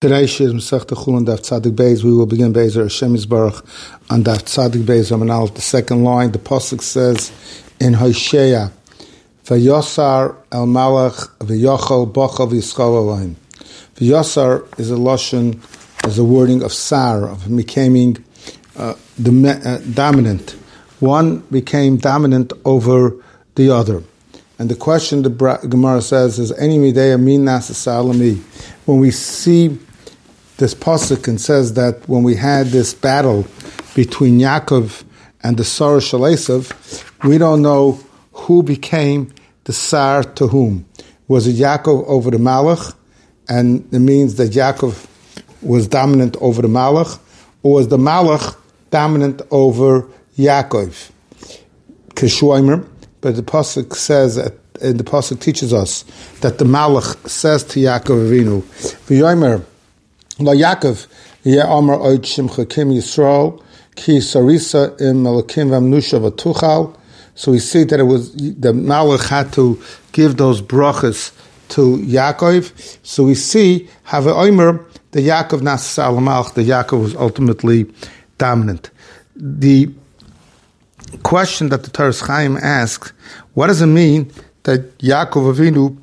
Today, Shir Masechta Chulin Daf Tzadik Beis. We will begin Beis Hashem Yisbarach on Daf Tzadik Beis Amanal. The second line, the pasuk says in Hosea, "Vayosar el Malach v'yochel bochel v'yischol alayim." Vayosar is a lashon, is a wording of sar, of becoming dominant. One became dominant over the other. And the question the Gemara says is, "Any midei min nasasar lami." When we see this pasuk and says that when we had this battle between Yaakov and the Sar Shel Esav, we don't know who became the Sar to whom. Was it Yaakov over the Malach, and it means that Yaakov was dominant over the Malach, or was the Malach dominant over Yaakov? Kishoimer, but the pasuk says, and the pasuk teaches us that the Malach says to Yaakov Avinu, "V'yomer La Yaakov Yeh Amar Oid Shimcha Kim Yisrael Ki Sarisa Im Elokim V'Amnusha V'Tuchal." So we see that it was the Malach had to give those brachas to Yaakov. So we see Have Omer the Yaakov Nasasar L'Malach, the Yaakov was ultimately dominant. The question that the Toras Chaim asks, what does it mean that Yaakov Avinu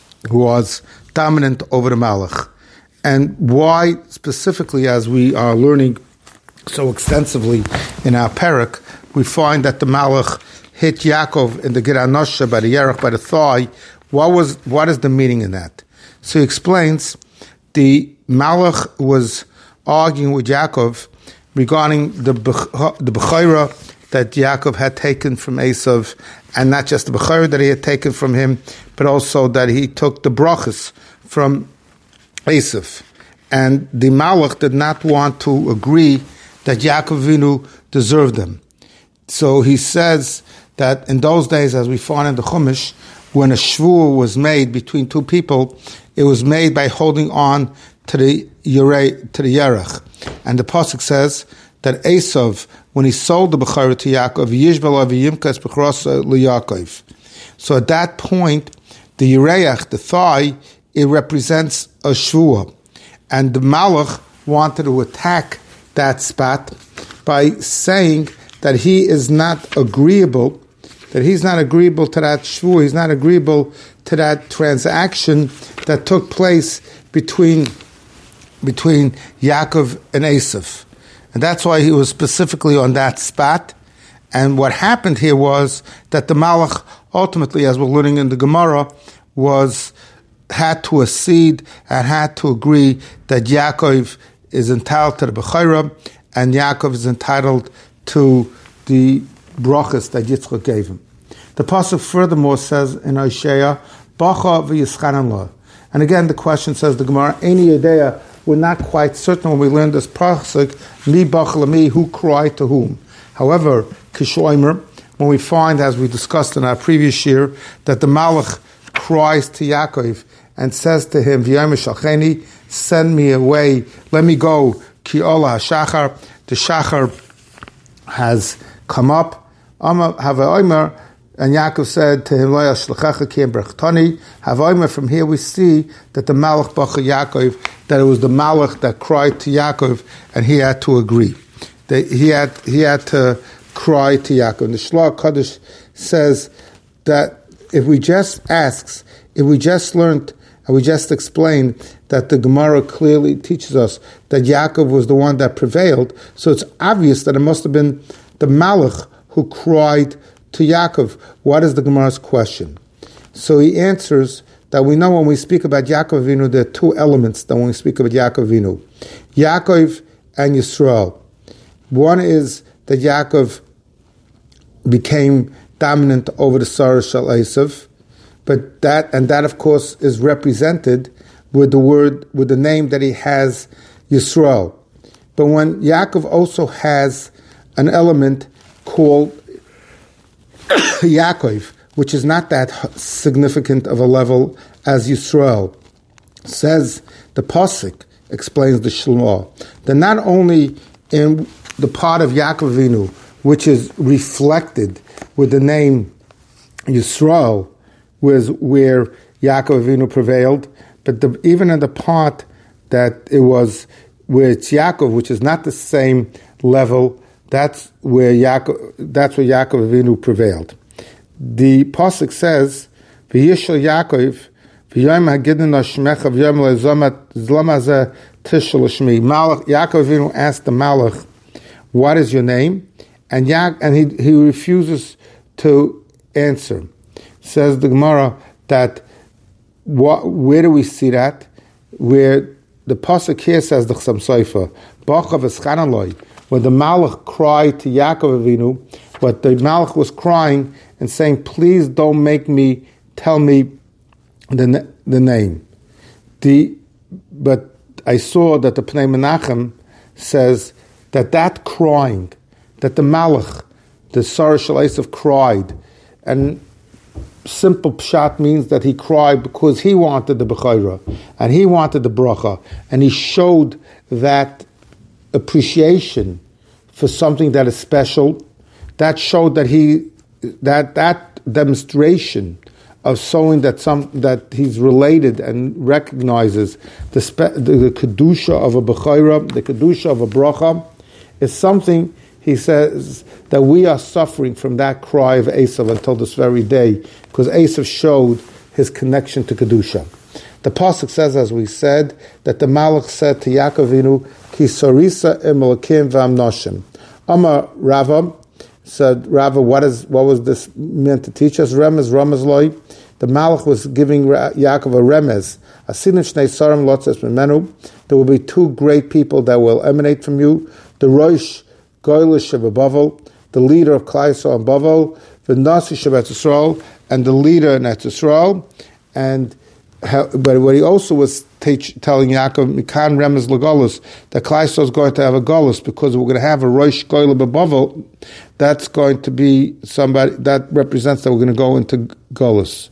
was dominant over the Malach? And why specifically, as we are learning so extensively in our parak, we find that the Malach hit Yaakov in the Gid Anosha by the Yerach, by the thigh. What is the meaning in that? So he explains the Malach was arguing with Yaakov regarding the Bechorah that Yaakov had taken from Esav, and not just the Bechorah that he had taken from him, but also that he took the brachas from Esav. And the Malach did not want to agree that Yaakov Avinu deserved them. So he says that in those days, as we find in the Chumash, when a shvur was made between two people, it was made by holding on to the Yerach. And the pasuk says that Esav, when he sold the Bechorah to Yaakov, Yishbal Aviyimkas Bechorasa LeYaakov. So at that point, the Yereach, the thigh, it represents a shvua. And the Malach wanted to attack that spot by saying that he is not agreeable, that he's not agreeable to that shvua, he's not agreeable to that transaction that took place between Yaakov and Esav. And that's why he was specifically on that spot. And what happened here was that the Malach ultimately, as we're learning in the Gemara, had to accede and had to agree that Yaakov is entitled to the Bechorah and Yaakov is entitled to the brachas that Yitzchak gave him. The pasuk furthermore says in Hosea, "Bacha v'yischanam lo." And again, the question says the Gemara, "Any idea?" We're not quite certain when we learn this pasuk, "Mi bacha l'mi," who cried to whom. However, Kishoimer, when we find, as we discussed in our previous year, that the Malach cries to Yaakov and says to him, "V'yomer shalcheni," send me away, let me go. Ki ola hashachar, the shachar has come up. Hava and Yaakov said to him, "Lo yashlechecha ki em brechtani." Hava from here we see that the Malach bacha Yaakov, that it was the Malach that cried to Yaakov, and he had to agree. He had to cry to Yaakov. And the Shloach Kodesh says that if we just learned and we just explained that the Gemara clearly teaches us that Yaakov was the one that prevailed, so it's obvious that it must have been the Malach who cried to Yaakov. What is the Gemara's question? So he answers that we know when we speak about Yaakov Avinu, there are two elements that when we speak about Yaakov Avinu. Yaakov and Yisrael. One is that Yaakov became dominant over the Sar Shel Esav, but that of course is represented with the name that he has, Yisrael. But when Yaakov also has an element called Yaakov, which is not that significant of a level as Yisrael, says the pasuk, explains the Shlomo, that not only in the part of Yaakov Avinu, which is reflected with the name Yisrael, was where Yaakov Avinu prevailed, but even in the part that it was where it's Yaakov, which is not the same level. That's where Yaakov Avinu prevailed. The pasuk says, "V'yishal Yaakov v'yom hagidin hashmecha v'yom lezomat zlamaze tishal shmi." Yaakov Avinu asked the Malach, "What is your name?" And he refuses to answer. Says the Gemara that where do we see that? Where the pasuk here says the Chassam Sofer, "Bachav eschanaloi," when the Malach cried to Yaakov Avinu, but the Malach was crying and saying, "Please don't make me tell me the name." But I saw that the Pnei Menachem says that crying, that the Malach, the Sarah Shel Esav, cried, and simple pshat means that he cried because he wanted the Bechorah and he wanted the bracha, and he showed that appreciation for something that is special. That showed that that demonstration of showing that he's related and recognizes the kedusha of a Bechorah, the kedusha of a bracha, is something. He says that we are suffering from that cry of Esav until this very day, because Esav showed his connection to Kedusha. The pasuk says, as we said, that the Malach said to Yaakov Avinu, "Ki sarisa im Elokim v'amnoshim." Amar Rava said, "Rava, what was this meant to teach us?" Remez loy. The Malach was giving Yaakov a remez. Asinim shnei sarim lotzes memenu. There will be two great people that will emanate from you. The Rosh Goylish of Bavel, the leader of Klai Yisrael and Bavel, the Nasi Shabbat Yisrael, and the leader in Eretz Yisrael. But what he also was telling Yaakov, Mikan Remez Legolus, that Klai Yisrael is going to have a Golus, because we're going to have a Rosh Goyl of Bavel. That's going to be somebody that represents that we're going to go into Golus.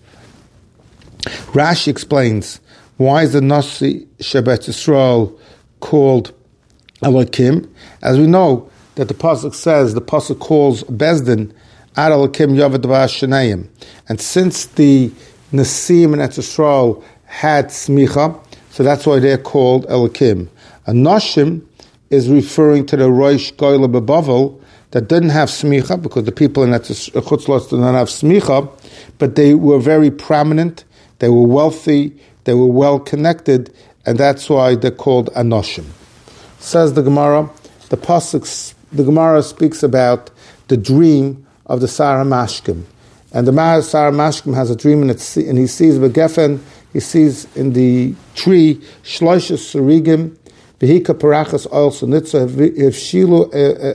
Rashi explains, why is the Nasi Shabbat Yisrael called Elokim? As we know, that the pasuk says, the pasuk calls Bezdin Ad Elokim Yovad V'Ashaneim, and since the Nasim and Eretz Yisrael had smicha, so that's why they're called Elokim. A Noshim is referring to the Rosh Goyla Bebavel that didn't have smicha, because the people in Chutz Lotz did not have smicha, but they were very prominent, they were wealthy, they were well connected, and that's why they're called Anoshim. Says the Gemara, the Gemara speaks about the dream of the Sarah Mashkim. And the Sarah Mashkim has a dream, and he sees Begefen, he sees in the tree, Shloishes Surigim, Vehika Parachas Oil Sunitza, Hivshilu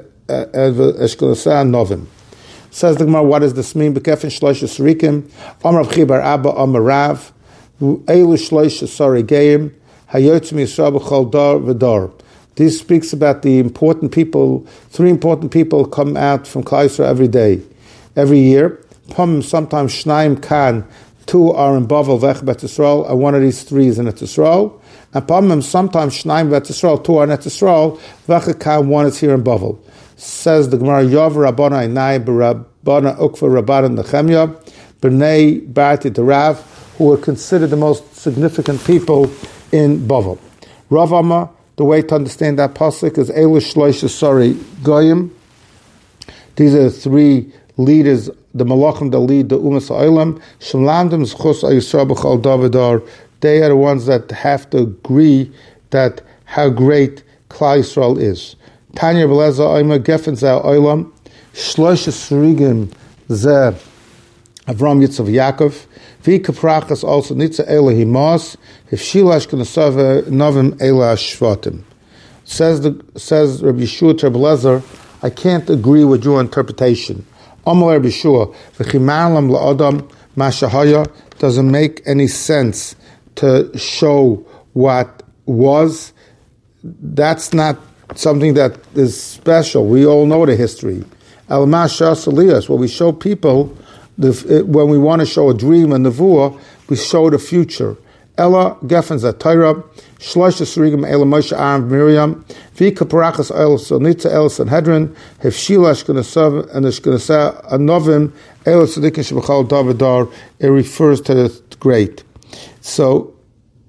Eshkolosah Novim. Says the Gemara, what does this mean? Begefen Shloishes Surigim, Amar Chibar Abba, Amar Rav, Eilu Shloishes Sorigeim, Hayotzim Yisrael B'chol Dar V'Dar. This speaks about the important people. 3 important people come out from Klai Yisrael every year. Sometimes Shnaim Kan, 2 are in Bavel V'Ech Yisrael, and one of these 3 is in Eretz Yisrael. And sometimes Shnaim V'Ech Yisrael, 2 are in Eretz Yisrael, V'Ech Kan, 1 is here in Bavel. Says the Gemara, Yov Rabbana Inai B'Rabbana Ukva Rabbana Nechemya B'nei Barti Derav, who were considered the most significant people in Bavel. Rav Amar, the way to understand that pasuk is Elish Shloisha Sari Goyim. These are the 3 leaders, the Malachim that lead the Umas Ha'olam. Shemlamdim Zchus Yisrael B'chol Davidar. They are the ones that have to agree that how great Klai Yisrael is. Tanya Beleza Omer Gefen Zeh Olam Shloisha Surigim Zeh Avram Yitzchak Yaakov. V'ikaprachas also nitza Elohimas Hivshilash K'Nesava Novim Ela Shvatim. Says Rabbi Yeshua Trebelezer, I can't agree with your interpretation. Amar Rabbi Yeshua v'chimarlam la'adam mashahaya, doesn't make any sense to show what was. That's not something that is special. We all know the history. Al Mashas Elias, where we show people when we want to show a dream, a nevuah, we show the future. Ella Gefen Zatayra, Shloisha Surigim Ela Moshe Aaron Miriam, Vika Parachas El Sonitza El Sanhedrin, Hefshila Ashkenasah and Ashkenasah Anovim El Sadikin Shebachal Davidar. It refers to the great. So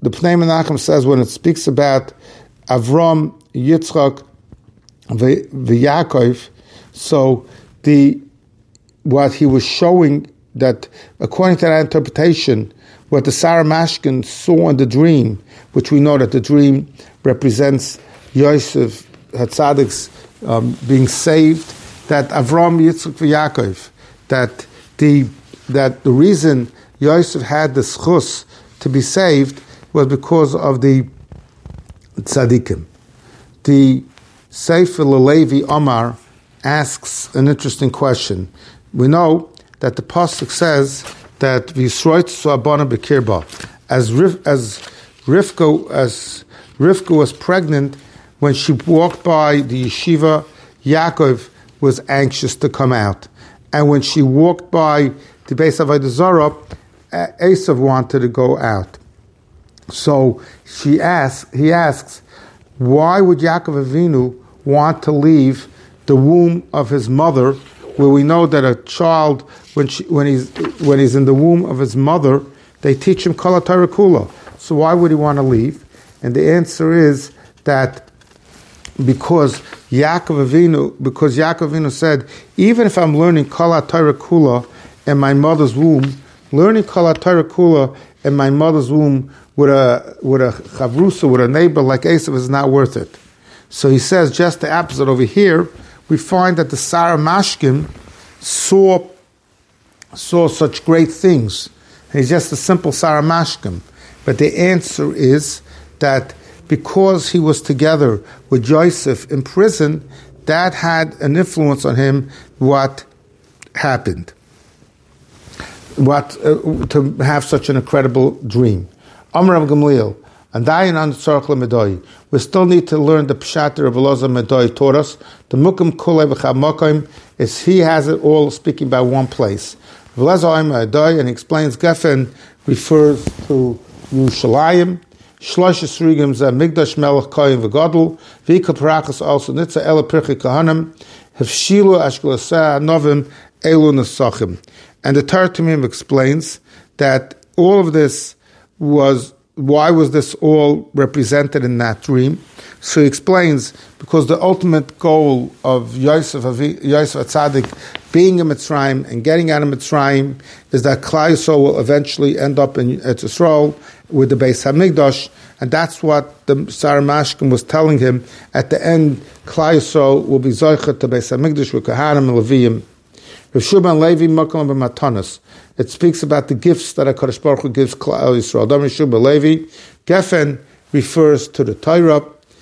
the Pnei Menachem says when it speaks about Avram, Yitzchak, Yaakov, so what he was showing that according to that interpretation, what the Sarah Mashkin saw in the dream, which we know that the dream represents Yosef Hatzadik's being saved, that Avram, Yitzchak, Yaakov, that the reason Yosef had the schus to be saved was because of the tzaddikim. The Sefer Levi Omar asks an interesting question. We know that the pasuk says that V'yisroitzu abana b'kirba, as Rivka was pregnant when she walked by the yeshiva, Yaakov was anxious to come out, and when she walked by the Beis Avodah Zarah, Esav wanted to go out. So he asks, why would Yaakov Avinu want to leave the womb of his mother, where we know that a child, when he's in the womb of his mother, they teach him Kol HaTorah Kula. So why would he want to leave? And the answer is that because Yaakov Avinu said, even if I'm learning Kol HaTorah Kula in my mother's womb, learning Kol HaTorah Kula in my mother's womb with a chavrusa, with a neighbor like Esav is not worth it. So he says just the opposite over here. We find that the Sarah Mashkin saw such great things. He's just a simple Sarah Mashkin. But the answer is that because he was together with Joseph in prison, that had an influence on him, what happened. To have such an incredible dream. Amar Rav Gamliel, and Dayan on Tzarech LeMedoi. We still need to learn the Pshat of Elazar Medoi taught us. The Mukim Kulei V'Chav Mokim is he has it all speaking about one place. Elazar Medoi, and he explains Geffen refers to Yerushalayim. Shlosh Esrigim Zeh Migdash Melech Kohen V'Gadol. V'Ika Parachas also Nitza Ela Pirchei Kahanim. Hefshilu Ashkelaseh Novim Elu Nesachim. And the Torah Tamim explains that all of this why was this all represented in that dream? So he explains, because the ultimate goal of Yosef Atzadik being in Mitzrayim and getting out of Mitzrayim is that Klal Yisrael will eventually end up in Eretz Yisrael with the Beis HaMikdash, and that's what the Sarah Mashkin was telling him. At the end, Klal Yisrael will be Zoichet to Beis HaMikdash with Kahanim and Leviyim. Rav Shuban Levi Makom b'Matanos. It speaks about the gifts that HaKadosh Baruch Hu gives Klal Yisrael. Dam Shuban Levi. Geffen refers to the Torah.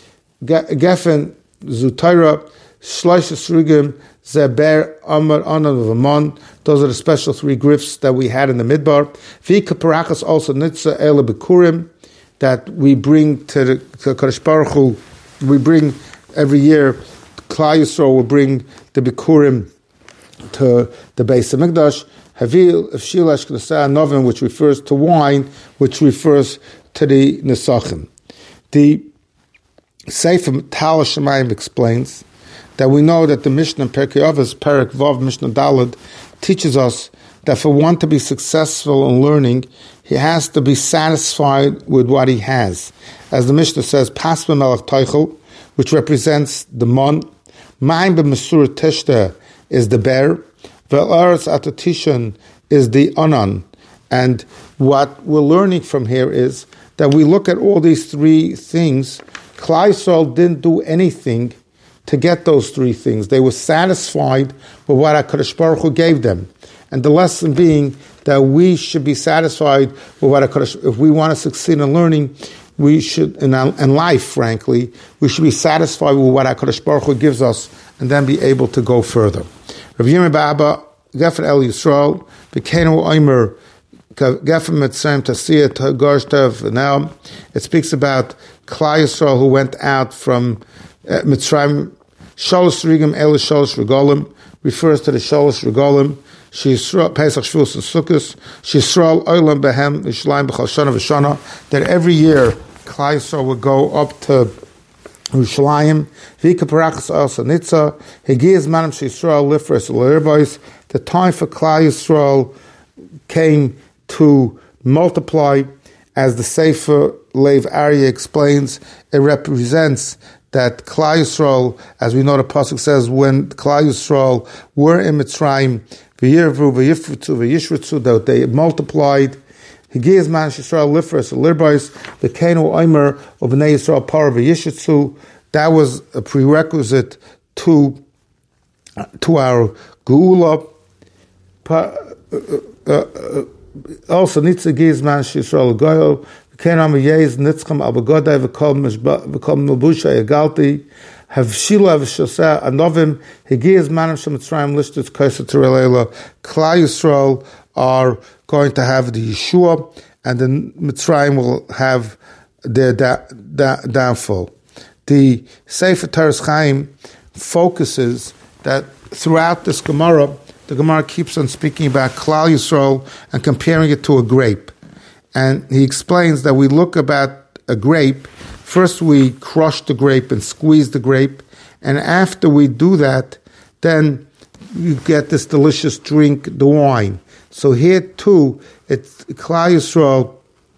Geffen zu Torah. Shlosh Esrigim Zeber Amar Anan V'Amon. Those are the special 3 gifts that we had in the Midbar. V'Ika Parachas also Nitza Ele Bikurim, that we bring to the HaKadosh Baruch Hu. We bring every year. Klal Yisrael will bring the Bikurim to the Beis HaMikdash, Havil, Efshil Ashkelaseh Novim, which refers to wine, which refers to the Nesachim. The Sefer Tal Shemayim explains that we know that the Mishnah in Perkei Avos, Perek Vav Mishnah Daled, teaches us that for one to be successful in learning, he has to be satisfied with what he has. As the Mishnah says, Pasma Melech Teichel, which represents the Mon, Mayim B'Mesura Teshta is the bear, Ve'aretz Atatishan is the Anan. And what we're learning from here is that we look at all these 3 things. Klal Yisrael didn't do anything to get those 3 things. They were satisfied with what HaKadosh Baruch Hu gave them. And the lesson being that we should be satisfied with what HaKadosh, if we want to succeed in learning, we should, in life, frankly, we should be satisfied with what HaKadosh Baruch Hu gives us and then be able to go further. Rav Yirmiyah Ba'aba, Geffen El Yisrael, V'keinu Omer, Geffen Mitzrayim Tasiyah Gorshtav. Now, it speaks about Klal Yisrael who went out from Mitzrayim. Shalosh Rigim El Shalosh Regolim refers to the Shalosh Regolim. Pesach Shavuos and Sukkos. Shisrael Olam Behem Yishlayim B'chal Shana V'Shana. That every year Klal Yisrael would go up to Yerushalayim, Vika Parachas also Nitza, Hegiz Manam Yisrael Lifres L'Irbois. The time for Klal Yisrael came to multiply, as the Sefer Lev Aryeh explains, it represents that Klal Yisrael, as we know the pasuk says, when Klal Yisrael were in Mitzrayim, v'yirvu, v'yifritzu, v'yishritzu, that they multiplied. Higiyaz man Yisrael lifras lirbais, v'keinu oimer of Bnei Yisrael par v'yishritzu. That was a prerequisite to our geula. Also, nitza giz man Yisrael goyo. Kenam Yez Nitzcham Abagodai V'Kol Mabusha Yagalti Havshila V'Shoseh Anovim Higiz Manim Shemitzrayim Lishtus Kaisa Terelela. Klal Yisrael are going to have the Yeshua, and the Mitzrayim will have their downfall. The Sefer Teres Chaim focuses that throughout this Gemara, the Gemara keeps on speaking about Klal Yisrael and comparing it to a grape. And he explains that we look about a grape, first we crush the grape and squeeze the grape, and after we do that, then you get this delicious drink, the wine. So here too, Klal Yisrael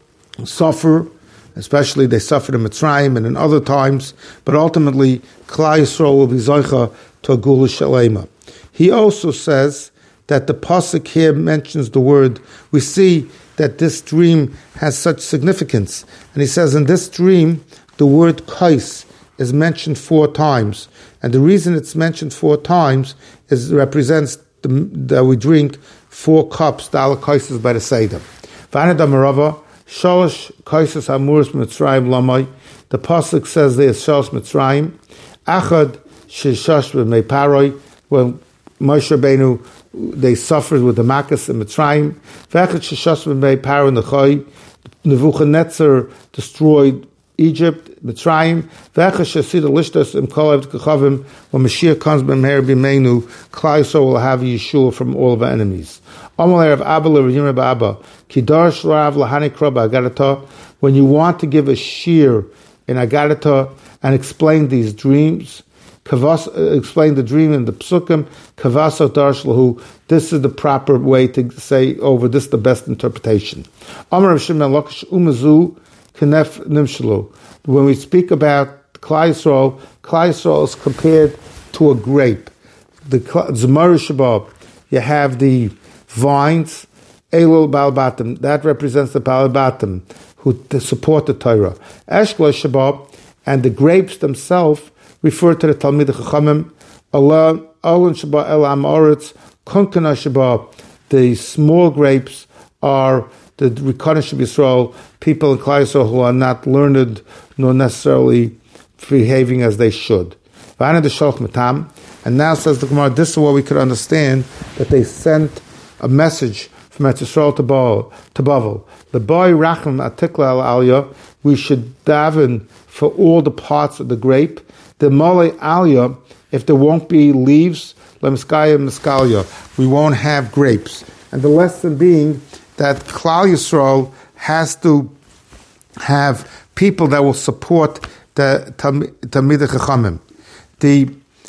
suffer, especially they suffered in Mitzrayim and in other times, but ultimately Klal Yisrael will be Zoicha to a Gula Shalema. He also says that the pasuk here mentions the word, we see that this dream has such significance. And he says in this dream, the word kais is mentioned 4 times. And the reason it's mentioned 4 times is it represents that we drink 4 cups, the ala kaises by the Seder. V'anada Merava, Shalosh kaises hamuris Mitzrayim lamai. The pasuk says there's Shalosh Mitzrayim. Achad shishash b'mei paroi, when Moshe Rabbeinu, they suffered with the Makas in Mitzrayim. V'echad sheshas b'mei paro nechoi. Nebuchadnezzar destroyed Egypt, Mitzrayim. V'echad shesida lishtos im kol eved kechavim. When Mashiach comes b'meher b'meinu, Klal Yisrael will have Yeshua from all of our enemies. Amalei Rav Abba l'Rehim Rav Abba. Kidar sh'rav lahani kraba agadata. When you want to give a shir in Agadata and explain these dreams, explain the dream in the psukim, kavaso darshlahu. This is the proper way to say over this, the best interpretation. Amar Rav Shimon Lakish umazu kenef nimshlu. When we speak about Klal Yisrael is compared to a grape. The Zemar Shabbat, you have the vines, Elul Balbatim, that represents the Balbatim who support the Torah. Eshkla Shabbat, and the grapes themselves refer to the Talmid Chachamim. Allah Shabbat El Amoritz, Kunkana Shabbat. The small grapes are the Rikonesh of Yisrael, people in Klal Yisrael who are not learned nor necessarily behaving as they should. And now says the Gemara, this is what we could understand, that they sent a message from Eretz Yisrael to Bavel. The boy Racham Atikla Al Aliyah, we should daven for all the parts of the grape. The Mole Aliyah, if there won't be leaves, Lemskaya Meskalia, we won't have grapes. And the lesson being that Klal Yisrael has to have people that will support the Talmidei Chachamim. The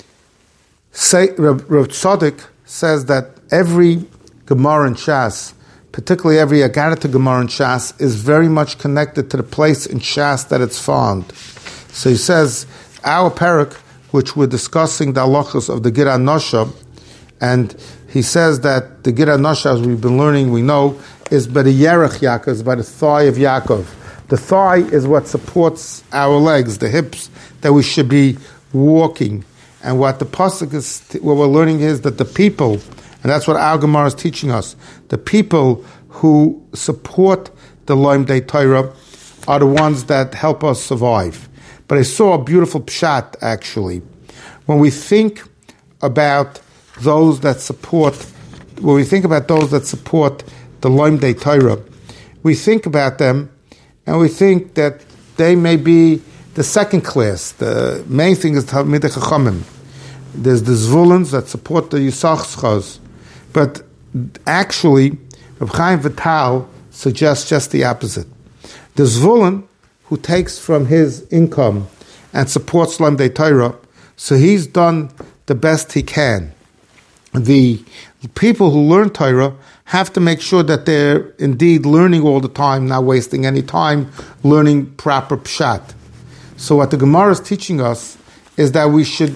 Rav Tzadok says that every Gemara in Shas, particularly every Agadata Gemara in Shas, is very much connected to the place in Shas that it's found. So he says, our parak, which we're discussing the halachos of the Gid HaNosha, and he says that the Gid HaNosha, as we've been learning, we know, is by the Yerech Yaakov, is by the thigh of Yaakov. The thigh is what supports our legs, the hips, that we should be walking. And what the pasuk is, what we're learning is that the people, and that's what our Gemara is teaching us, the people who support the Lomdei Torah are the ones that help us survive. But I saw a beautiful pshat, actually. When we think about those that support, the Lomdei Torah, we think about them, and we think that they may be the second class. The main thing is Talmidei Chachamim. There's the Zvulans that support the Yisachschos. But actually, Reb Chaim Vital suggests just the opposite. The Zvulun, who takes from his income and supports Lomdei Torah, so he's done the best he can. The people who learn Torah have to make sure that they're indeed learning all the time, not wasting any time learning proper pshat. So what the Gemara is teaching us is that we should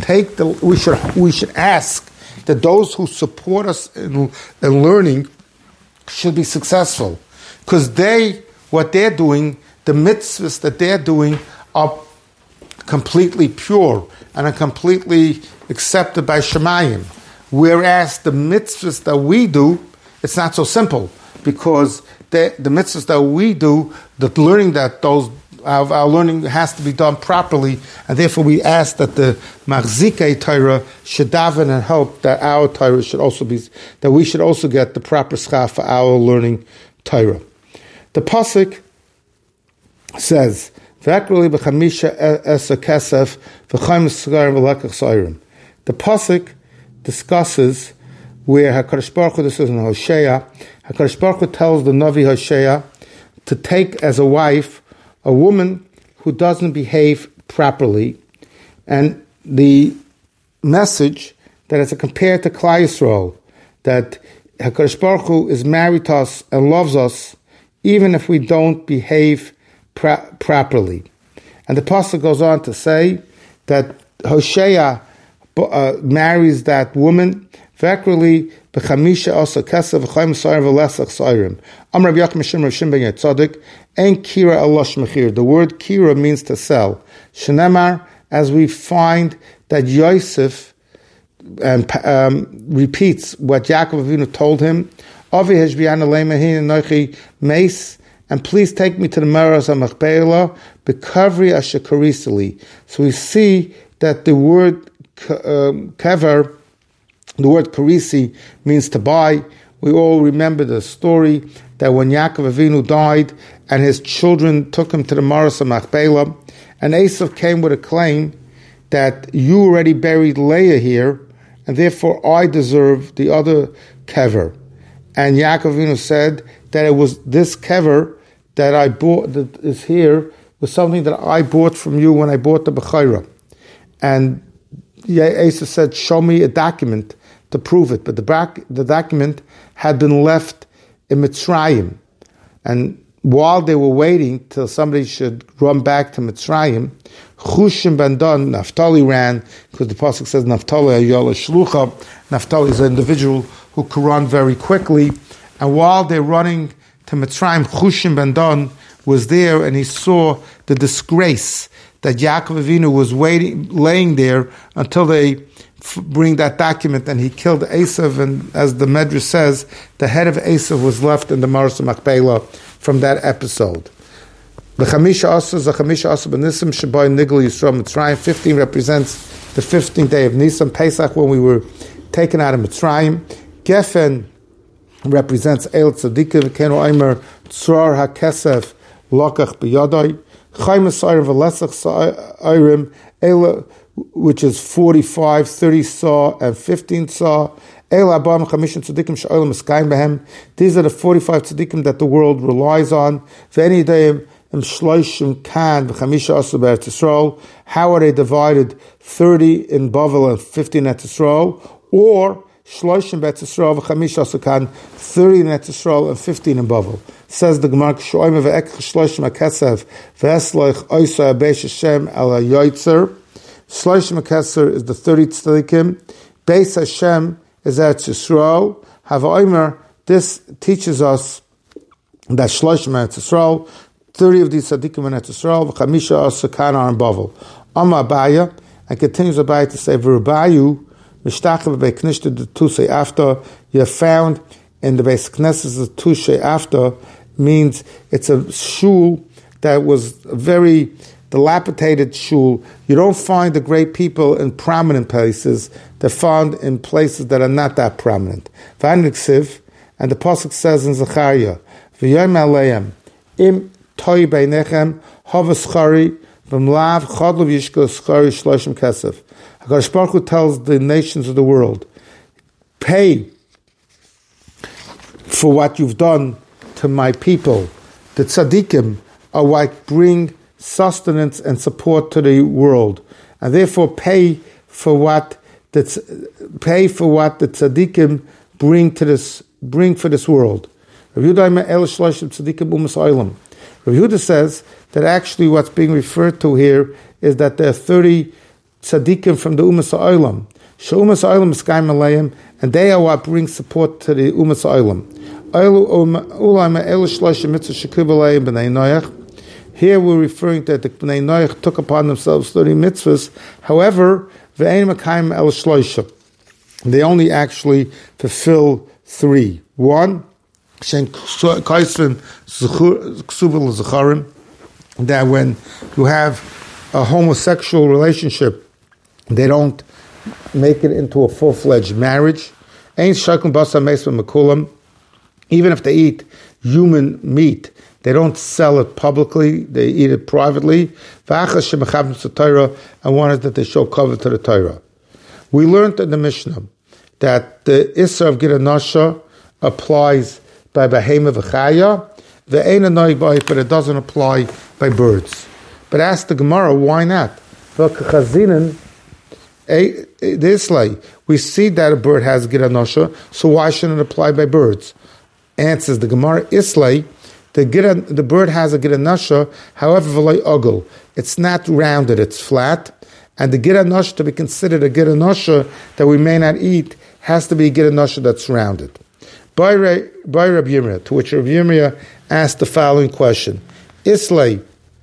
ask that those who support us in learning should be successful, because what they're doing, the mitzvahs that they're doing are completely pure and are completely accepted by Shemayim. Whereas the mitzvahs that we do, it's not so simple, because the mitzvahs that we do, the learning that our learning has to be done properly, and therefore we ask that the Machzikei Torah should daven and help that our Torah should also be, that we should also get the proper schar for our learning Torah. The pasuk says, "V'akruli b'chamisha esa kesef v'chaim s'garim v'lekach soirim." The pasuk discusses where HaKadosh Baruch Hu, this is in Hosea, HaKadosh Baruch Hu tells the Navi Hosea to take as a wife a woman who doesn't behave properly, and the message that is compared to Klal Yisrael, that HaKadosh Baruch Hu is married to us and loves us even if we don't behave properly. And the pasuk goes on to say that Hosea marries that woman. V'akruli b'chamisha asa kesef v'chaim soirim v'lesach soirim. Amar Rav Yaakov Mishim Rav Shimon ben Yetzadik, ein kira alosh mechir. The word kira means to sell. Shenemar, as we find that Yosef repeats what Yaakov Avinu told him, Avi heshbiyan aleimahin nochi meis, and please take me to the Meras HaMachpelah, b'kavri asher. So we see that the word kever, the word karisi, means to buy. We all remember the story that when Yaakov Avinu died and his children took him to the Meras HaMachpelah, and Esav came with a claim that you already buried Leah here, and therefore I deserve the other kever. And Yaakov Avinu said that it was this kever that I bought, that is here, was something that I bought from you when I bought the Bechira. And Esav said, show me a document to prove it. But the document had been left in Mitzrayim. And while they were waiting till somebody should run back to Mitzrayim, Chushim ben Dan, Naphtali ran, because the pasuk says Naphtali Ayola Shlucha. Naphtali is an individual who could run very quickly. And while they're running to Mitzrayim, Chushim ben Dan was there, and he saw the disgrace that Yaakov Avinu was laying there until they bring that document, and he killed Esav, and as the Medrash says, the head of Esav was left in the Meras HaMachpelah from that episode. The Chamisha Asa b'Nisim Shabai Nigel Yisrael Mitzrayim. 15 represents the 15th day of Nisan, Pesach, when we were taken out of Mitzrayim. Gefen represents El Tzadikim, Kenu Omer Tzrar HaKesef Lokach B'Yadai. Chaim Asayrim V'Lesach Sayrim, which is 45, 30 saw, and 15 saw. These are the 45 tzaddikim that the world relies on. How are they divided? 30 in Bavel and 15 at Yisrael, or 30 in at Yisrael and 15 in Bavel. Says the Gemara, Shloshim HaKeser is the 30 tzaddikim. Beis Hashem is Eretz Yisrael. Hava this teaches us that Shloshim Eretz Yisrael, 30 of these tzaddikim in Eretz Yisrael, v'chamisha asakana are in Bavel. Amma Abaya, and continues Abaya to say, v'rubayu, mishtachim b'beiknishta the Tusei after, you have found in the Beis Knesset the Tusei after, means it's a shul that was a very dilapidated shul. You don't find the great people in prominent places. They're found in places that are not that prominent. And the pasuk says in Zechariah, "V'yom aleim im toy beinechem havaschari v'mlav chodlu v'yishko schari shloshim kesef." HaKadosh Baruch Hu tells the nations of the world, pay for what you've done to my people. The tzaddikim are what bring sustenance and support to the world, and therefore pay for what the tzaddikim bring to this bring for this world. Rav Yehuda says that actually what's being referred to here is that there are 30 tzaddikim from the Umas Ha'olam. She'umas Ha'olam is Kaim Aleim, and they are what bring support to the Umas Ha'olam. Here we're referring that the Bnei Noach took upon themselves 30 mitzvahs. However, they only actually fulfill 3. 1, that when you have a homosexual relationship, they don't make it into a full-fledged marriage. Even if they eat human meat, they don't sell it publicly, they eat it privately. And one is that they show cover to the Torah. We learned in the Mishnah that the Isser of Giranasha applies by Behema V'chaya, but it doesn't apply by birds. But ask the Gemara, why not? We see that a bird has Giranasha, so why shouldn't it apply by birds? Answers the Gemara, Islay, the bird has a Giranasha, however, v'loi ogel. It's not rounded, it's flat. And the Giranasha, to be considered a Giranasha that we may not eat, has to be a Giranasha that's rounded. By Rabbi Yirmiyah, to which Rabbi Yirmiyah asked the following question. Islay,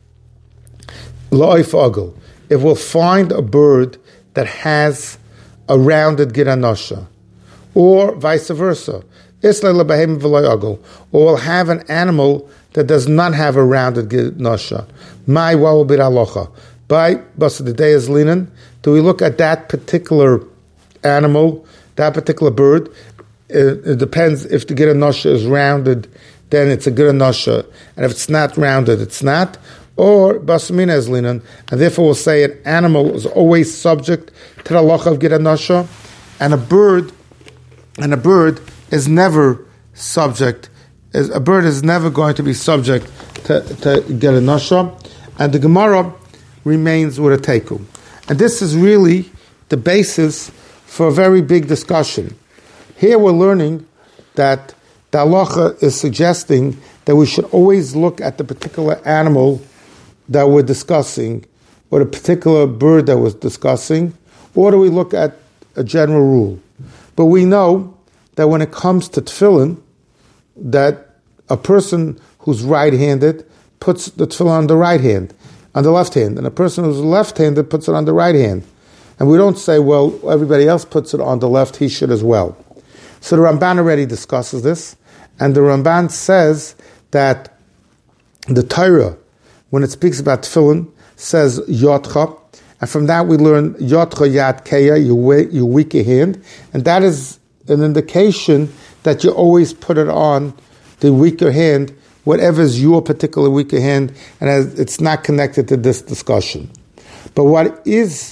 lo'if ogel. If we'll find a bird that has a rounded Giranasha, or vice versa, or we'll have an animal that does not have a rounded Giranasha. What will be the halacha? By Basadidei is linen. Do we look at that particular animal, that particular bird? It depends if the Giranasha is rounded, then it's a Giranasha, and if it's not rounded, it's not. Or Basamina is linen, and therefore we'll say an animal is always subject to the halacha of Giranasha, and a bird is never subject. A bird is never going to be subject to Giranasha, and the Gemara remains with a teku. And this is really the basis for a very big discussion. Here we're learning that the halacha is suggesting that we should always look at the particular animal that we're discussing, or the particular bird that we're discussing, or do we look at a general rule? But we know that when it comes to tefillin, that a person who's right-handed puts the tefillin on the right hand, on the left hand, and a person who's left-handed puts it on the right hand. And we don't say, well, everybody else puts it on the left, he should as well. So the Ramban already discusses this, and the Ramban says that the Torah, when it speaks about tefillin, says yotcha, and from that we learn yotcha yad keya, your weaker hand, and that is an indication that you always put it on the weaker hand, whatever is your particular weaker hand, and it's not connected to this discussion. But what is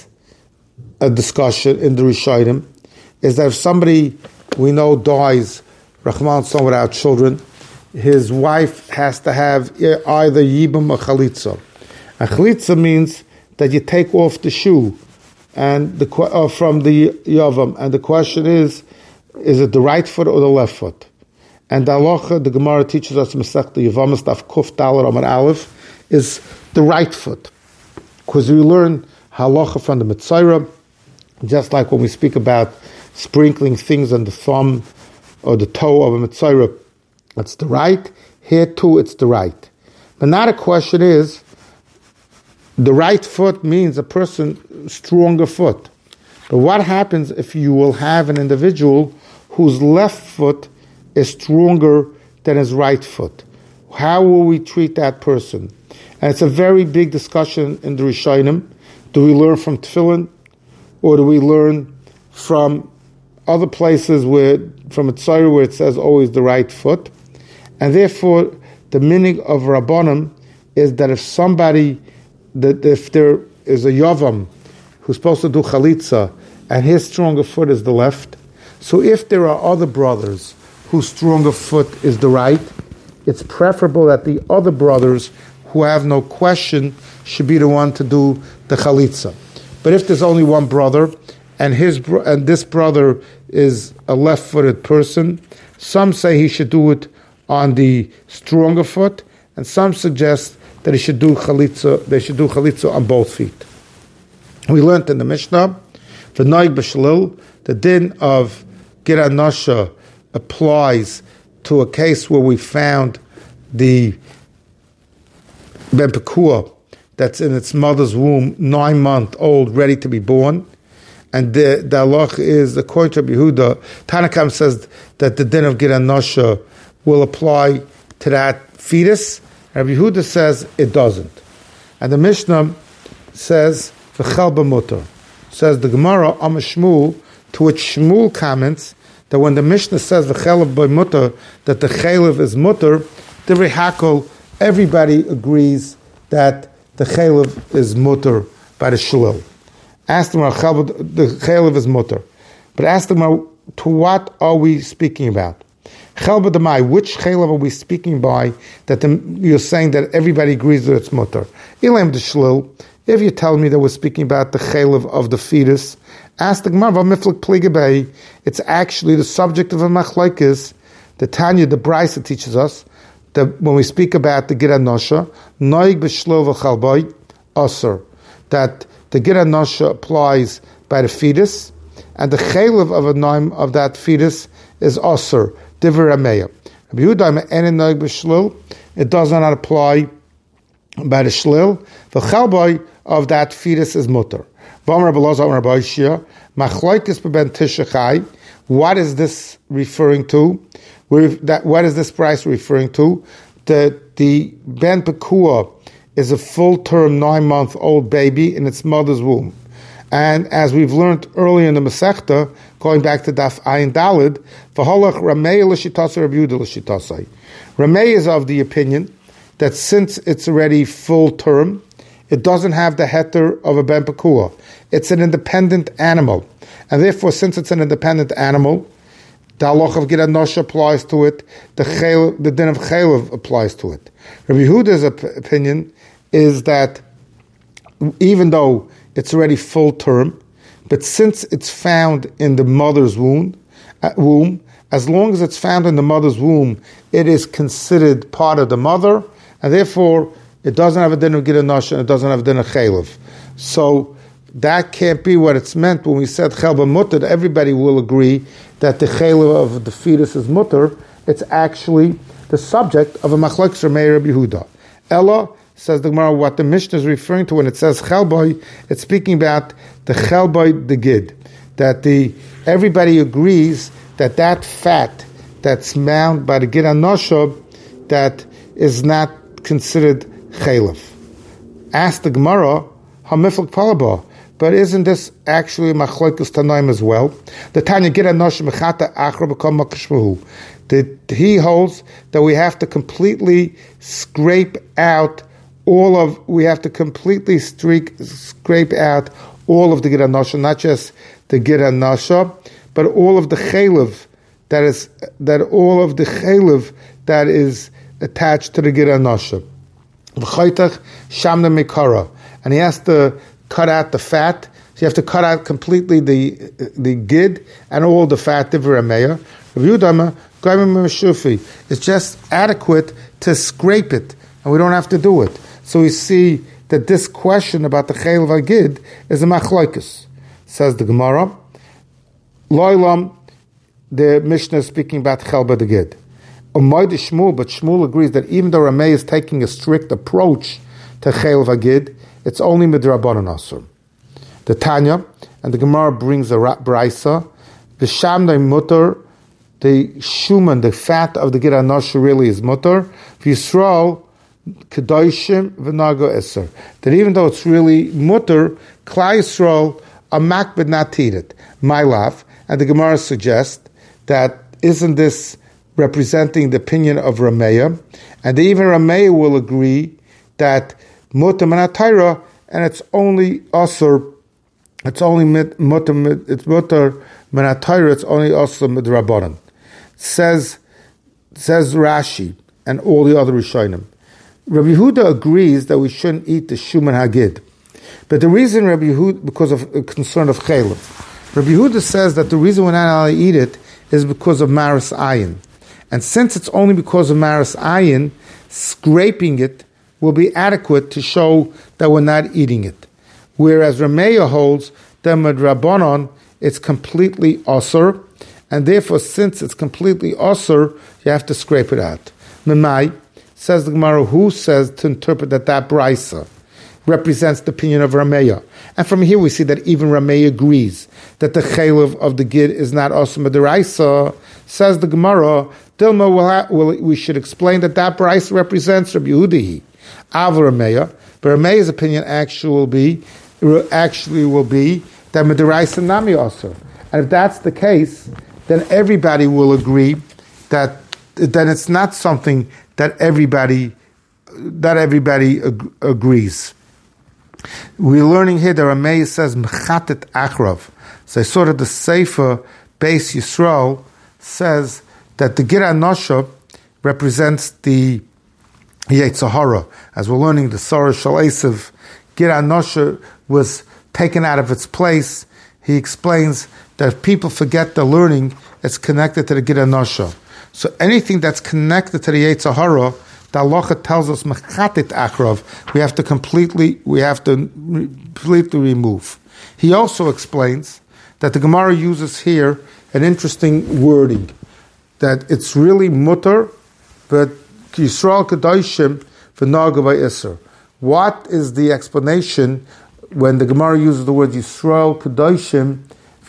a discussion in the Rishonim is that if somebody we know dies, Rahman son, without children, his wife has to have either yibum or chalitza. And chalitza means that you take off the shoe and from the yavam, and the question is it the right foot or the left foot? And the halacha, the Gemara teaches us Masech the Yavamas Daf Kuf Dalar Amar Aleph, is the right foot, because we learn halacha from the Mitzayra, just like when we speak about sprinkling things on the thumb or the toe of a Mitzayra, it's the right. Here too, it's the right. But now the question is, the right foot means a person stronger foot. But what happens if you will have an individual whose left foot is stronger than his right foot? How will we treat that person? And it's a very big discussion in the Rishonim. Do we learn from Tefillin, or do we learn from other places from a tzara where it says always the right foot? And therefore, the meaning of Rabbanim is that if there is a Yavam who's supposed to do Chalitza, and his stronger foot is the left, so if there are other brothers whose stronger foot is the right, it's preferable that the other brothers who have no question should be the one to do the Chalitza. But if there's only one brother, and this brother is a left-footed person, Some say he should do it on the stronger foot, and some suggest that he should do chalitza. They should do chalitza on both feet. We learned in the Mishnah, the noig b'shalil, the din of gid hanasha applies to a case where we found the ben pekua that's in its mother's womb, 9-month-old, ready to be born. And the halach is, according to Rabbi Yehuda, Tanakam says that the din of gid hanasha will apply to that fetus. Rabbi Yehuda says it doesn't. And the Mishnah says, v'chel b'mutter. Says the Gemara, Am Shmuel, to which Shmuel comments that when the Mishnah says v'chel b'mutter, that the chaylev is mutter, the rehakol, everybody agrees that the chaylev is mutter by the shlil. Ask them, the chaylev is mutter. But ask them, to what are we speaking about? Chelba demai, which chaylev are we speaking by that you're saying that everybody agrees that it's mutter? Ilam de shlil, if you tell me that we're speaking about the chaylev of the fetus, ask the Gemara, miflik pligabei, it's actually the subject of a machlokes. The Tanya, the Brisa teaches us that when we speak about the gid hanasha, noig b'shlil v'chalboi aser, that the gid hanasha applies by the fetus, and the chaylev of a noim of that fetus is aser, divrei Rameya. Rabbi Yehuda enin noig b'shlil, it does not apply by the shlil. The chalboi of that fetus is mutter. What is this referring to? What is this price referring to? The ben pekua is a full-term 9-month-old baby in its mother's womb. And as we've learned earlier in the Masechta, going back to Daf Ayin Dalid, v'holach Ramei l'shitasei Rabbi Yehuda l'shitasei. Ramei is of the opinion that since it's already full-term, it doesn't have the heter of a ben pekua. It's an independent animal. And therefore, since it's an independent animal, the halach of gid hanasha applies to it, the din of chaylev applies to it. Rabbi Yehuda's opinion is that even though it's already full term, but since it's found in the mother's womb, as long as it's found in the mother's womb, it is considered part of the mother, and therefore it doesn't have a din of gid hanasha and it doesn't have a din of chaylev. So that can't be what it's meant when we said chelba mutter. Everybody will agree that the chaylev of the fetus is mutter. It's actually the subject of a machlokes Ramei Rabbi Yehuda. Ella, says the Gemara, what the Mishnah is referring to when it says chelboi, it's speaking about the chelboi, the gid. That everybody agrees that fat that's mound by the gid hanasha, that is not considered chaylev. Ask the Gemara, hamiflik palabah, but isn't this actually machlokes tanaim as well? The Tanya gid hanasha mechata achra b'kol makashmuhu. He holds that we have to completely scrape out we have to completely scrape out all of the gid hanasha, not just the gid hanasha, but all of the chaylev that is attached to the gid hanasha. V'chaytach shamna mekara, and he has to cut out the fat. So you have to cut out completely the gid and all the fat. Divrei Rameya. It's just adequate to scrape it, and we don't have to do it. So we see that this question about the chaylev agid is a machlokes. Says the Gemara, Loilam, the Mishnah is speaking about chelba the gid. Umayde Shmuel, but Shmuel agrees that even though Ramei is taking a strict approach to chaylev agid, it's only midrabanan asur. The Tanya and the Gemara brings a brisa. The shamnei mutter, the shuman, the fat of the gid hanasha really is mutter. V'Yisrael kedoshim v'nago eser. That even though it's really mutter, Klal Yisrael are makbid not to eat it. My laugh, and the Gemara suggests that isn't this representing the opinion of Rameya, and even Rameya will agree that mutter manatayra, and it's only asur. It's only mutter manatayra. It's only asur midrabanan. Says Rashi and all the other Rishonim. Rabbi Yehuda agrees that we shouldn't eat the shuman hagid, but the reason Rabbi Yehuda, because of a concern of chaylev, Rabbi Yehuda says that the reason we're not allowed to eat it is because of maris ayin. And since it's only because of Maris Ayin, scraping it will be adequate to show that we're not eating it. Whereas Rameya holds that with Rabbanon, it's completely osur, and therefore, since it's completely osur, you have to scrape it out. Memai, says the Gemara, who says to interpret that Braisa represents the opinion of Rameya? And from here we see that even Rameya agrees that the chaylev of the gid is not osur midaraisa. Says the Gemara, Dilma we should explain that Braisa represents Rabbi Yehuda, Av Rameya, but Rameya's opinion actually will be that midaraisa nami osur. And if that's the case, then everybody will agree that it's not something that everybody agrees. We're learning here that Rameya says mechatet achrav. So sort of the Sefer Beis Yisrael says that the Gid HaNosha represents the Yetzer Hara. As we're learning the Sarah Shal Esav, Gid HaNosha was taken out of its place. He explains that if people forget the learning, it's connected to the Gid HaNosha. So anything that's connected to the Yetzer Hara, the halacha tells us mechatet achrav, we have to completely remove. He also explains that the Gemara uses here an interesting wording, that it's really mutter, but Yisrael Kedoshim v'naga v'isser. What is the explanation when the Gemara uses the word Yisrael Kedoshim,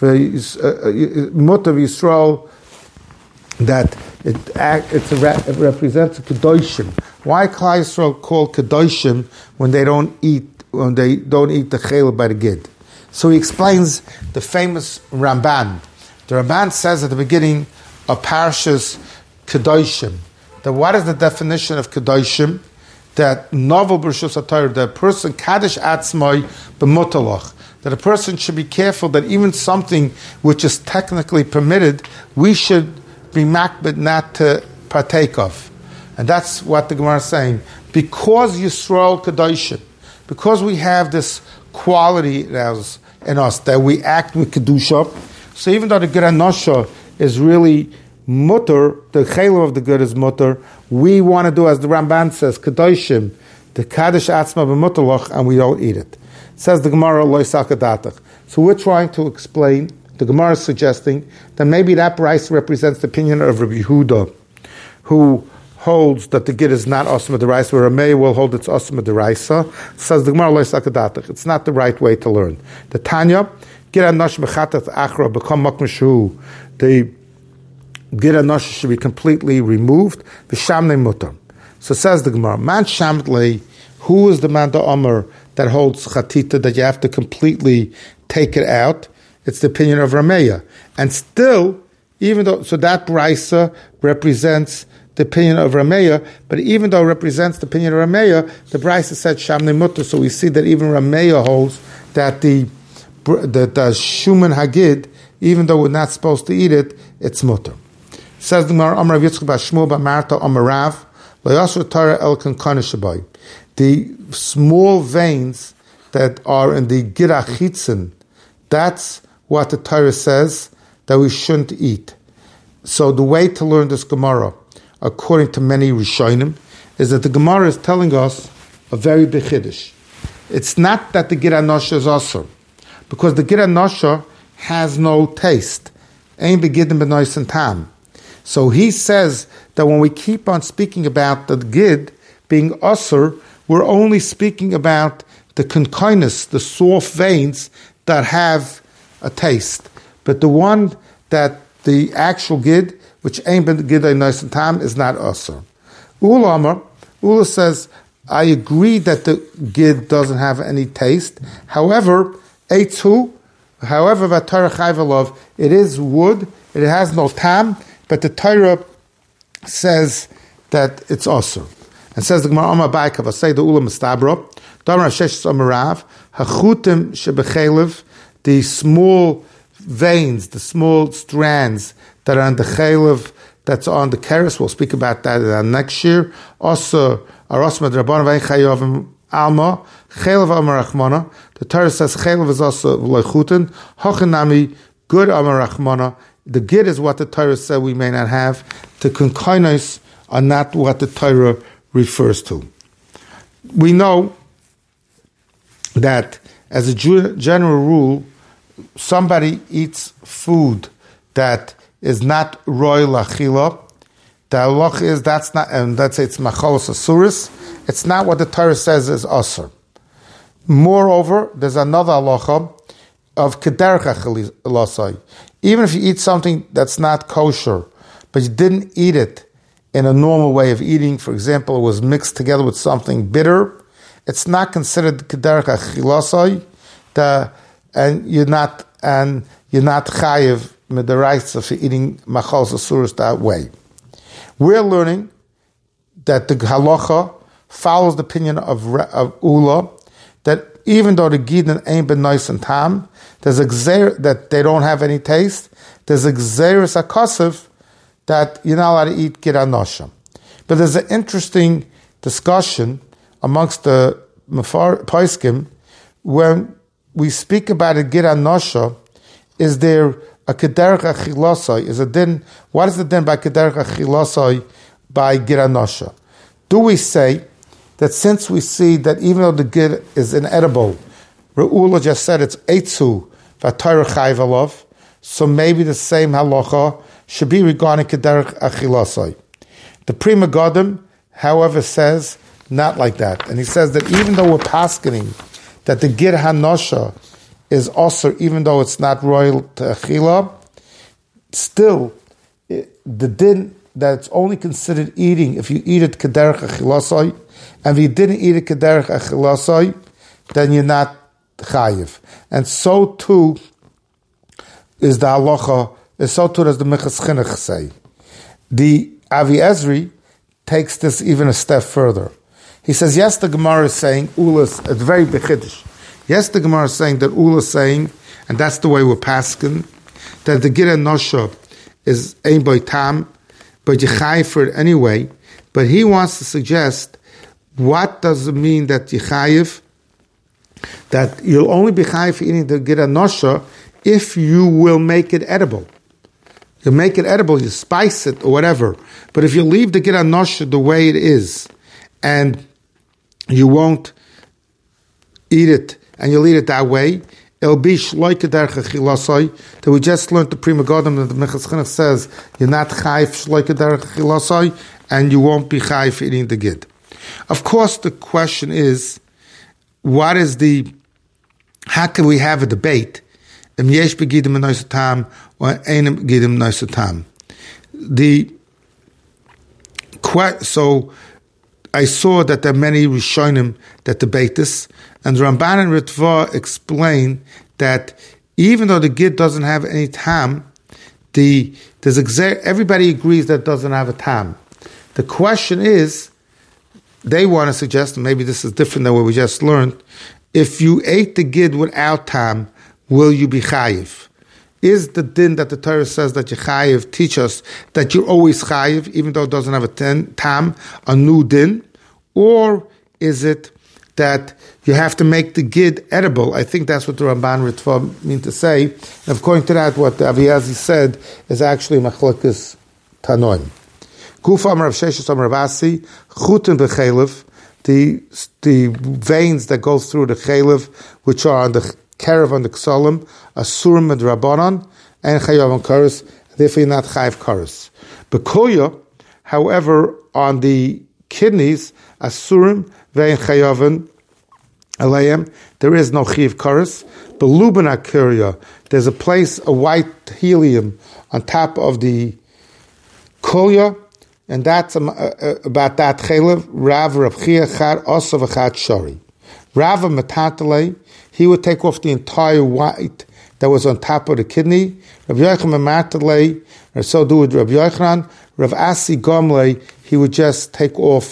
mutter Yisrael, that it represents a Kedoshim? Why Klal Yisrael called Kedoshim when they don't eat the chaylev by the gid? So he explains the famous Ramban. The Ramban says at the beginning of Parashas Kedoshim that what is the definition of Kedoshim? That novel b'rishus HaTorah, that a person kaddish atzmai b'mutalach, that a person should be careful that even something which is technically permitted, we should be makbid not to partake of. And that's what the Gemara is saying. Because Yisrael Kedoshim, because we have this quality in us that we act with Kedusha, so even though the Gid HaNosha is really mutter, the chaylev of the good is mutter, we want to do, as the Ramban says, Kedoshim, the Kaddish Atzma b'mutalach, and we don't eat it. Says the Gemara, Lo Yisakadatach. So we're trying to explain, the Gemara is suggesting, that maybe that Braisa represents the opinion of Rabbi Yehuda, who holds that the gid is not osma deraisa, where Rameya will hold it's osma deraisa. Says the Gemara, Lo Yisakadatach. It's not the right way to learn. The Tanya, Gid HaNosha mechatet achra become makmashu. The Gid HaNosha should be completely removed. V'shamnei mutar. So says the Gemara, man shamtlei, who is the man the Omer that holds chatita that you have to completely take it out? It's the opinion of Rameya. And still, even though, so that Braisa represents the opinion of Rameya, but even though it represents the opinion of Rameya, the Braisa said shamnei mutar. So we see that even Rameya holds that the Shuman Hagid, even though we're not supposed to eat it, it's mutar. Says the Gemara, Amar Rav Yitzchak bar Shmuel bar Marta Amar Rav, Lo Yasur Torah El Kankana Shabai. The small veins that are in the Gid HaChitzon, that's what the Torah says that we shouldn't eat. So the way to learn this Gemara, according to many Rishonim, is that the Gemara is telling us a very big chiddush. It's not that the Gid HaNosha is asur, because the Gid HaNosha has no taste. Ein begidim b'nois and tam. So he says that when we keep on speaking about the gid being asur, we're only speaking about the konkoinus, the soft veins that have a taste. But the one that the actual gid, which ain't been gid b'nois and tam, is not asur. Ula says, I agree that the gid doesn't have any taste. However, eitzu, v'Torah chayv, it is wood, it has no tam, but the Torah says that it's asur. And says the Gemara, Amar Bai Kavasei the Ula Mistabra, Damar Sheshes Amarav, Hachutim Shebechelev, the small veins, the small strands that are on the chelev, that's on the keres. We'll speak about that next year. Also, Arosma Draban Vaychayovim Alma, Chelev Amar Rachmana. The Torah says chelev is also Lechutin, Hochanami, good Amar Rachmana, the gid is what the Torah said we may not have. The konkainos are not what the Torah refers to. We know that as a general rule, somebody eats food that is not royal achila. The halach is that's not, and let's say it's machalos asuris. It's not what the Torah says is asur. Moreover, there's another halacha of kederech achilasai. Even if you eat something that's not kosher, but you didn't eat it in a normal way of eating, for example, it was mixed together with something bitter, it's not considered kederech achilasai. And you're not chayiv midaraisa for eating machalos asuris that way. We're learning that the halacha follows the opinion of Ula, that even though the gidin ain't ben nice and tam, there's a gzeir that they don't have any taste. There's a gzeiris akasiv that you're not allowed to eat gid anosha. But there's an interesting discussion amongst the Paiskim when we speak about a gid anosha. Is there a kederech achilasai? Is a din? What is the din by kederech achilasai by gid anosha? Do we say that since we see that even though the gid is inedible, Re'ula just said it's eitzu v'Torah chayv alav, so maybe the same halacha should be regarding kederech achilasai. The Pri Megadim, however, says not like that, and he says that even though we're paskening that the gid hanosha is also, even though it's not royal to achila, still the din that it's only considered eating if you eat it kederech achilasai, and if you didn't eat it kederech achilasai, then you're not chayiv. And so too is the halacha. So too does the Minchas Chinuch say. The Avi Ezri takes this even a step further. He says, yes, the Gemara is saying ulas. It's very bechiddush. Yes, the Gemara is saying that Ula is saying, and that's the way we're paskin, that the Gid Nosha is ein by tam, but you chayiv for it anyway. But he wants to suggest, what does it mean that you chayiv? That you'll only be chayiv for eating the Gid Nosha if you will make it edible. You make it edible, you spice it or whatever. But if you leave the Gid Nosha the way it is, and you won't eat it, and you'll eat it that way, it'll be shloi kederech achilasai, that we just learned the Pri Megadim that the Minchas Chinuch says, you're not chayiv shloi kederech achilasai, and you won't be chayiv for eating the gid. Of course, the question is, how can we have a debate, im yesh begidim noisatam, or einem gidim noisatam? So, I saw that there are many Rishonim that debate this, and Ramban and Ritva explain that even though the gid doesn't have any tam, everybody agrees that it doesn't have a tam. The question is, they want to suggest, and maybe this is different than what we just learned, if you ate the gid without tam, will you be chayiv? Is the din that the Torah says that you chayiv teach us that you're always chayiv, even though it doesn't have a tam, a new din? Or is it that you have to make the gid edible? I think that's what the Ramban Ritva mean to say. And according to that, what the Aviyazi said is actually machlokes tanoim. Kufa Amar Rav Sheshes Amar Rav Asi, chutin b'chelev, the veins that go through the chelev, which are on the kerev on the ksalim, asurim and rabbanon, and chayav on kares, therefore you're not chayav kares. Bekoya, however, on the kidneys, asurim vein chayavin alayim, there is no chiv kares. Beluban akuria, there's a place, a white helium on top of the kolya, and that's about that chelev. Rav Chia chad osav achad shari. Rav Matatale, he would take off the entire white that was on top of the kidney. Rav Yochanan Matatale, or so do with Rav Yochanan. Rav Asi Gomle, he would just take off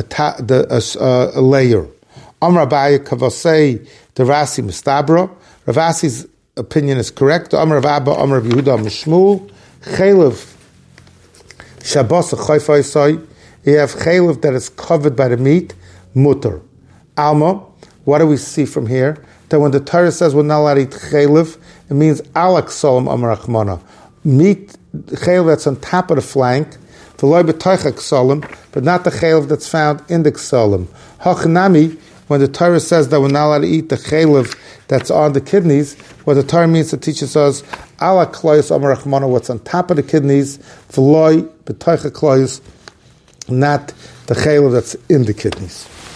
a layer. Amar Abaye Kavasei, the Rasi Mistabra. Rav Asi's opinion is correct. Amar Rav Abba, Amar Rav Yehuda Mishmul, chelev Shabbos Chayfaisai, you have chelev that is covered by the meat, mutter. Alma, what do we see from here? That when the Torah says we're not allowed to eat chelev, it means alak solam amar achmana. meat chaylev that's on top of the flank, v'loy b'toicha k'solim, but not the chaylev that's found in the k'solim. Hachnami, when the Torah says that we're not allowed to eat the chaylev that's on the kidneys, what the Torah means to teach us ala kloyos amar rachmana, what's on top of the kidneys, v'loy b'toicha kloyos, not the chaylev that's in the kidneys.